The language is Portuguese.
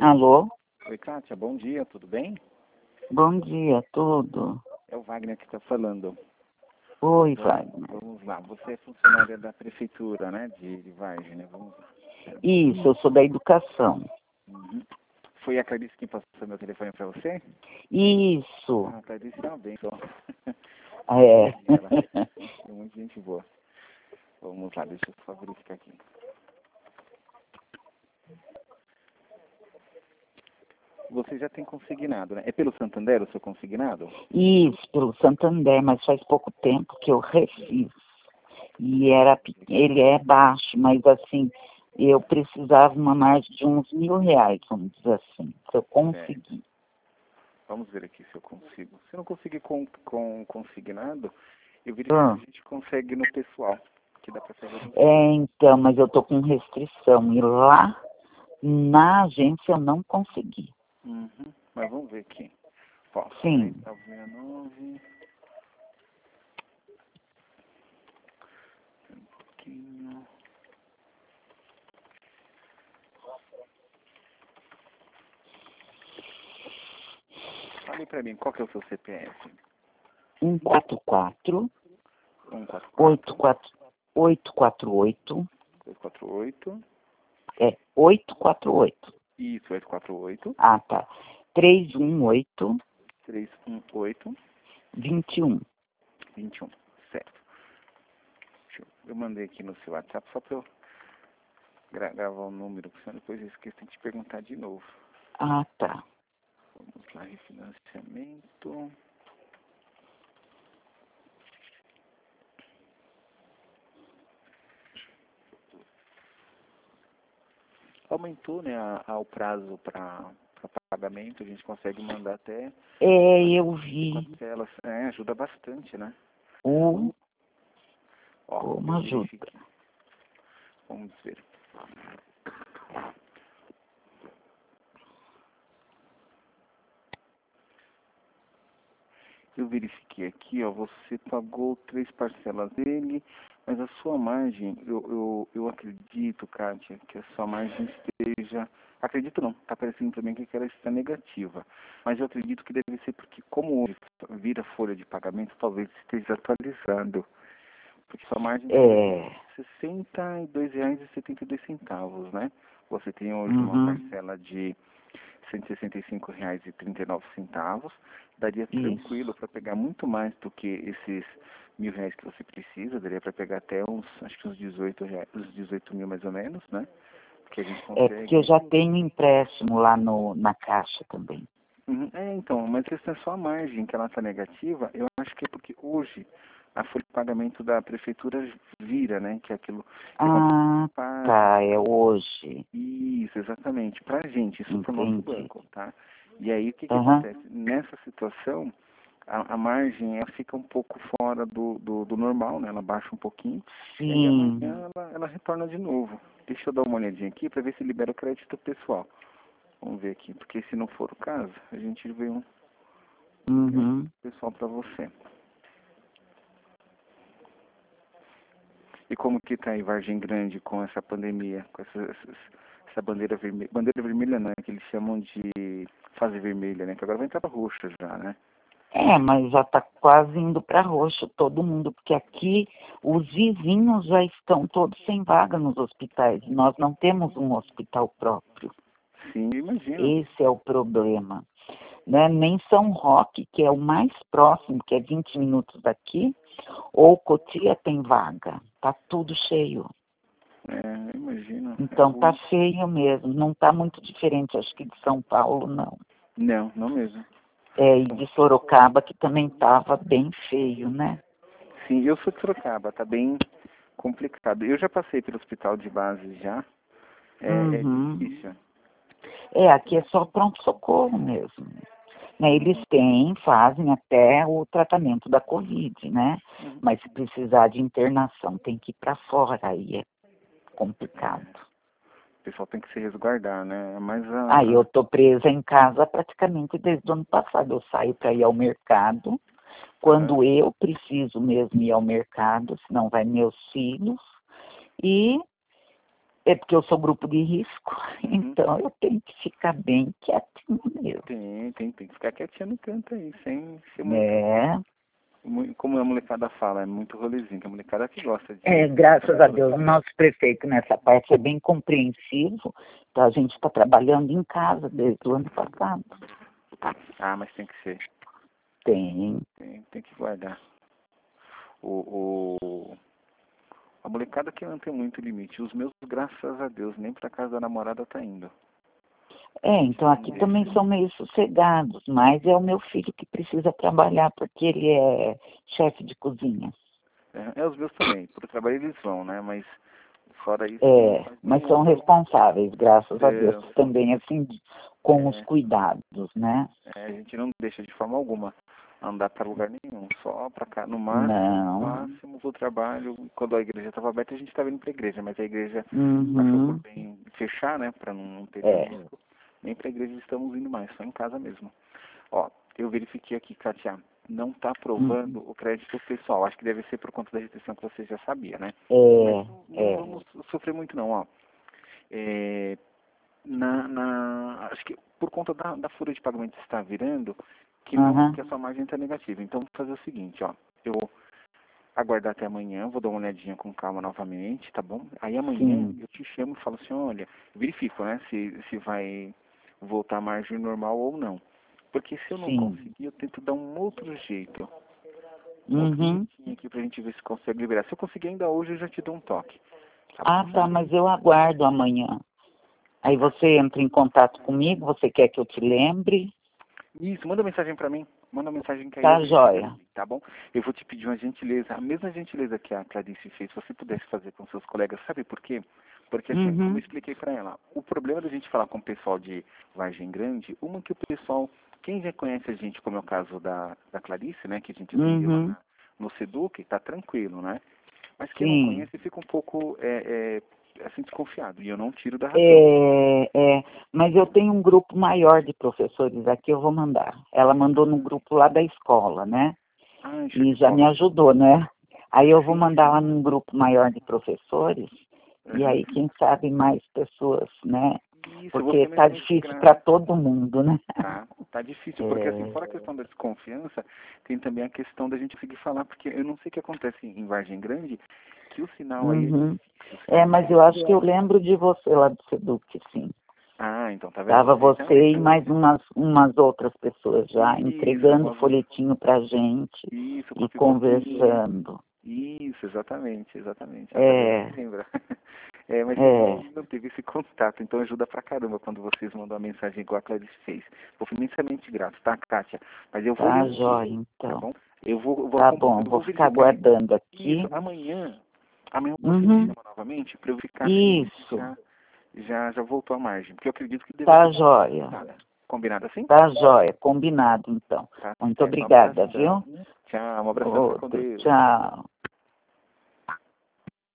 Alô? Oi, Kátia, bom dia, tudo bem? Bom dia, tudo. É o Wagner que está falando. Oi, Wagner. Vamos lá, você é funcionária da prefeitura, né, de Vargem, né? Vamos lá. Isso, eu sou da educação. Uhum. Foi a Clarice quem passou meu telefone para você? Isso. Ah, a Clarice é uma bênção. É. Ela é muito gente boa. Vamos lá, deixa eu só verificar aqui. Você já tem consignado, né? É pelo Santander o seu consignado? Isso, pelo Santander, mas faz pouco tempo que eu refiz. E ele é baixo, mas assim, eu precisava uma margem de uns R$ 1.000, vamos dizer assim, se eu conseguir. Vamos ver aqui se eu consigo. Se eu não conseguir com consignado, eu verifico se a gente consegue no pessoal, que dá para fazer. Então, mas eu tô com restrição. E lá na agência eu não consegui. Uhum. Mas vamos ver aqui. Ó, Sim. 69. Um pouquinho. Fale pra mim, qual que é o seu CPF? 144 144 848 248. 848. Isso, 848 Ah, tá. 318 318 21. 21. Certo. Eu mandei aqui no seu WhatsApp só pra eu gravar o número, porque senão depois eu esqueço de te perguntar de novo. Ah, tá. Vamos lá, refinanciamento. Aumentou, né, o prazo para pagamento, a gente consegue mandar até Eu vi. parcelas. É, ajuda bastante, né? Ó, Ó, como eu ajuda. verifiquei. Vamos ver. Eu verifiquei aqui, ó, você pagou 3 parcelas dele, mas a sua margem, eu acredito, Kátia, que a sua margem esteja... Acredito não, tá parecendo para mim que ela está negativa. Mas eu acredito que deve ser porque, como hoje vira folha de pagamento, talvez esteja atualizando. Porque sua margem é R$ 62,72, né? Você tem hoje uma parcela de R$ 165,39. Daria tranquilo para pegar muito mais do que esses R$ 1.000 que você precisa. Daria para pegar até acho que uns 18 reais, uns 18 mil mais ou menos, né? Porque a gente consegue... porque eu já tenho empréstimo lá na Caixa também. Então, mas essa é só a margem que ela está negativa. Eu acho que é porque hoje a folha de pagamento da prefeitura vira, né? Que é aquilo... Tá, é hoje. Isso, exatamente. Pra gente, isso pro nosso banco, tá? E aí, o que acontece? Nessa situação, a margem ela fica um pouco fora do normal, né? Ela baixa um pouquinho. Sim. E aí amanhã ela retorna de novo. Deixa eu dar uma olhadinha aqui para ver se libera o crédito pessoal. Vamos ver aqui, porque se não for o caso, a gente vê um pessoal para você. E como que tá aí Vargem Grande com essa pandemia, com essa bandeira vermelha? Bandeira vermelha não, é que eles chamam de fase vermelha, né? Que agora vai entrar pra roxa já, né? Mas já está quase indo para roxo todo mundo, porque aqui os vizinhos já estão todos sem vaga nos hospitais. Nós não temos um hospital próprio. Sim, imagino. Esse é o problema. Né? Nem São Roque, que é o mais próximo, que é 20 minutos daqui, ou Cotia tem vaga. Tá tudo cheio. Imagino. Então tá feio mesmo. Não tá muito diferente, acho que de São Paulo, não. Não mesmo. E de Sorocaba, que também tava bem feio, né? Sim, eu sou de Sorocaba, tá bem complicado. Eu já passei pelo hospital de base já. É difícil. Aqui é só pronto-socorro mesmo. Né? Eles fazem até o tratamento da Covid, né? Mas se precisar de internação, tem que ir para fora, aí é complicado. O pessoal tem que se resguardar, né? Mas eu tô presa em casa praticamente desde o ano passado. Eu saio para ir ao mercado, quando eu preciso mesmo ir ao mercado, senão vai meus filhos, e É porque eu sou grupo de risco, então eu tenho que ficar bem quietinho mesmo. Tem que ficar quietinha no canto aí, sem ser como a molecada fala, é muito rolezinho, que a molecada que gosta de... Graças a Deus, o nosso prefeito nessa parte é bem compreensivo, então a gente está trabalhando em casa desde o ano passado. Ah, mas tem que ser. Tem que guardar. A molecada que não tem muito limite. Os meus, graças a Deus, nem pra casa da namorada tá indo. Então aqui também são meio sossegados, mas é o meu filho que precisa trabalhar, porque ele é chefe de cozinha. Os meus também. Pro trabalho eles vão, né? Mas fora isso... Mas são responsáveis, graças a Deus, também, assim, com os cuidados, né? A gente não deixa de forma alguma andar para lugar nenhum, só para cá, no máximo vou trabalho. Quando a igreja estava aberta, a gente estava indo para a igreja, mas a igreja achou por bem fechar, né, para não ter risco. Nem para a igreja estamos indo mais, só em casa mesmo. Ó, eu verifiquei aqui, Kátia, não está aprovando o crédito pessoal. Acho que deve ser por conta da restrição que você já sabia, né? Não vamos sofrer muito não, ó. Acho que por conta da folha de pagamento que está virando, que a sua margem está negativa. Então, vou fazer o seguinte, ó. Eu vou aguardar até amanhã, vou dar uma olhadinha com calma novamente, tá bom? Aí amanhã eu te chamo e falo assim, olha, verifico, né, se vai voltar a margem normal ou não. Porque se eu não conseguir, eu tento dar um outro jeito. Um outro jeitinho aqui pra gente ver se consegue liberar. Se eu conseguir ainda hoje, eu já te dou um toque. Tá, mas eu aguardo amanhã. Aí você entra em contato comigo, você quer que eu te lembre? Isso, manda mensagem pra mim. Manda mensagem que aí Tá joia. Tá bom? Eu vou te pedir uma gentileza, a mesma gentileza que a Clarice fez, se você pudesse fazer com seus colegas, sabe por quê? Porque assim, como eu expliquei pra ela, o problema da gente falar com o pessoal de Vargem Grande, que o pessoal, quem já conhece a gente, como é o caso da Clarice, né, que a gente atendeu lá no Seduc, tá tranquilo, né? Mas quem não conhece fica um pouco assim, desconfiado, e eu não tiro da razão. Mas eu tenho um grupo maior de professores aqui, eu vou mandar. Ela mandou no grupo lá da escola, né? E já me ajudou, né? Aí eu vou mandar lá num grupo maior de professores, e aí quem sabe mais pessoas, né? Porque tá difícil para todo mundo, né? Tá difícil, porque assim, fora a questão da desconfiança, tem também a questão da gente conseguir falar, porque eu não sei o que acontece em Vargem Grande, que o sinal aí é difícil. Mas eu acho que eu lembro de você lá do Seduc, sim. Então tá vendo? Tava você e mais umas outras pessoas já, entregando folhetinho pra gente e conversando. Isso, exatamente. Lembra? Mas não teve esse contato, então ajuda pra caramba quando vocês mandam uma mensagem igual a Clarice fez. Vou imensamente grato, tá, Kátia? Mas eu vou... Tá, jóia, então. Tá bom? Eu vou tá bom, vou ficar aguardando aqui. Isso, amanhã você me chama novamente pra eu ficar... Isso. Já voltou a margem, porque eu acredito que... Tá, jóia. Combinado assim? Tá, jóia, combinado, então. Muito obrigada, viu? Tchau, um abração. Outro, tchau.